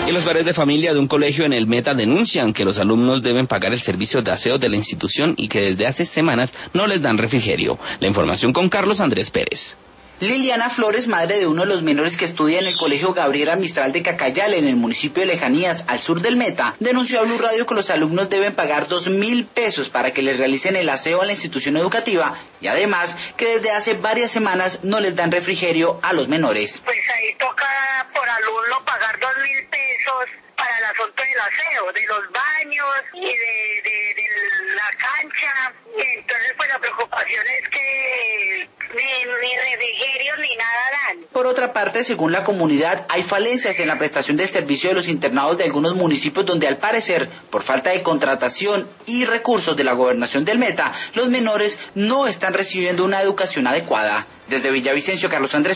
Y los padres de familia de un colegio en el Meta denuncian que los alumnos deben pagar el servicio de aseo de la institución y que desde hace semanas no les dan refrigerio. La información con Carlos Andrés Pérez. Liliana Flores, madre de uno de los menores que estudia en el colegio Gabriela Mistral de Cacayal, en el municipio de Lejanías, al sur del Meta, denunció a Blue Radio que los alumnos deben pagar 2.000 pesos para que les realicen el aseo a la institución educativa y además que desde hace varias semanas no les dan refrigerio a los menores. Pues ahí toca por alumno pagar 2.000 pesos para el asunto del aseo, de los baños y de la cancha. Entonces pues la preocupación es que ni refrigerio ni nada dan. Por otra parte, según la comunidad, hay falencias en la prestación del servicio de los internados de algunos municipios donde al parecer, por falta de contratación y recursos de la gobernación del Meta, los menores no están recibiendo una educación adecuada. Desde Villavicencio, Carlos Andrés